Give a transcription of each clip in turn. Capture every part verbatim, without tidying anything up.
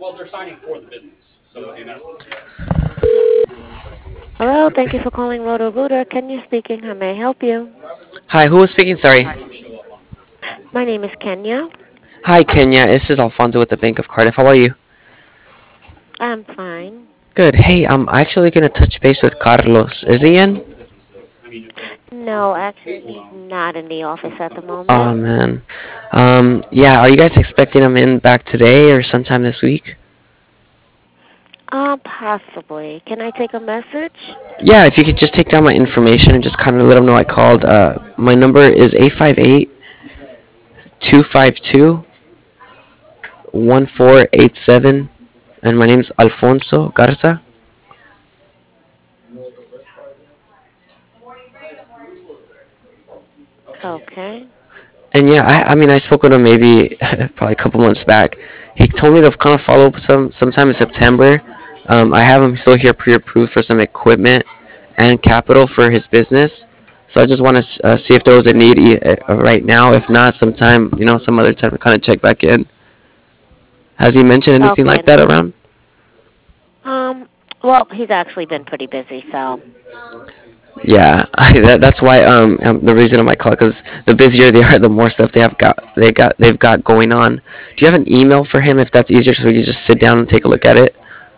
Hello, thank you for calling Roto Rooter. Kenya speaking. How may I help you? Hi, who was speaking? Sorry. My name is Kenya. Hi, Kenya. This is Alfonso with the Bank of Cardiff. How are you? I'm fine. Good. Hey, I'm actually gonna touch base with Carlos. Is he in? No, actually, he's not in the office at the Oh moment. man. Um, yeah. Are you guys expecting him in back today or sometime this week? Uh, possibly. Can I take a message? Yeah. If you could just take down my information and just kind of let him know I called. Uh, my number is eight five eight two five two one four eight seven, and my name's Alfonso Garza. Okay. And yeah, I, I mean, I spoke with him maybe probably a couple months back. He told me to kind of follow up some sometime in September. Um, I have him still here pre-approved for some equipment and capital for his business. So I just want to uh, see if there was a need e- uh, right now. If not, sometime you know, some other time to kind of check back in. Has he mentioned anything like Okay. that around? Um, well, he's actually been pretty busy, so. Yeah, I, that, that's why um, um the reason of my call, because the busier they are, the more stuff they have got they got they've got going on. Do you have an email for him if that's easier, so we can just sit down and take a look at it?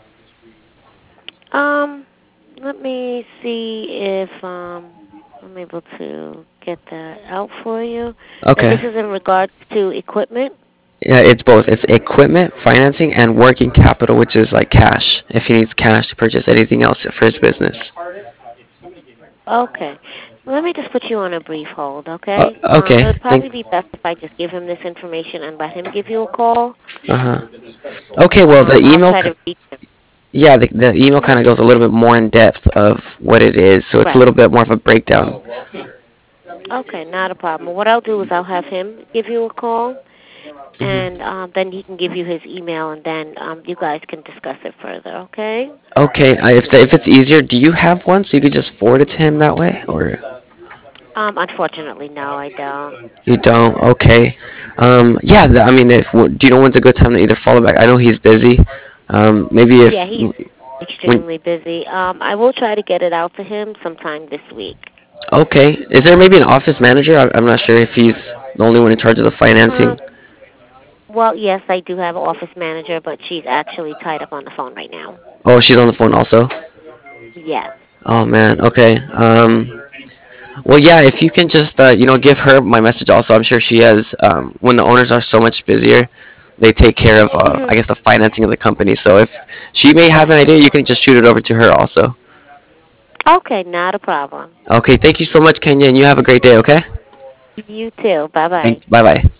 Um, let me see if um I'm able to get that out for you. And Okay. this is in regards to equipment. Yeah, it's both. It's equipment, financing, and working capital, which is like cash. If he needs cash to purchase anything else for his business. Okay. Let me just put you on a brief hold, Uh, okay? Um, it okay. would Thank. probably be best if I just give him this information and let him give you a call. Uh huh. Okay. Well, the Um, I'll email. try c- to reach him. Yeah, the, the email kind Mhm. of goes a little bit more in depth of what it is, so it's a Right. little bit more of a breakdown. Okay, not a problem. What I'll do is I'll have him give you a call, Hmm. and um, then he can give you his email, and then um, you guys can discuss it further, okay? Okay. Uh, if the, if it's easier, do you have one so you could just forward it to him that way, or Um, unfortunately, no, I don't. you don't? Okay. Um. Yeah. The, I mean, if do you know when's a good time to either follow back? I know he's busy. Um. Maybe Yeah, if he's when. extremely busy. Um, I will try to get it out to him sometime this week. Okay. Is there maybe an office manager? I- I'm not sure if he's the only one in charge of the Um, financing. well, yes, I do have an office manager, but she's actually tied up on the phone right now. Oh, she's on the phone also. Yes. Oh man. Okay. Um. Well, yeah. If you can just uh, you know give her my message also. I'm sure she has. Um. When the owners are so much busier, they take care of uh, Mhm. I guess the financing of the company. So if she may have an Right. idea, you can just shoot it over to her also. Okay, not a problem. Okay. Thank you so much, Kenya, and you have a great day. Okay. You too. Bye bye. Thanks. Bye bye.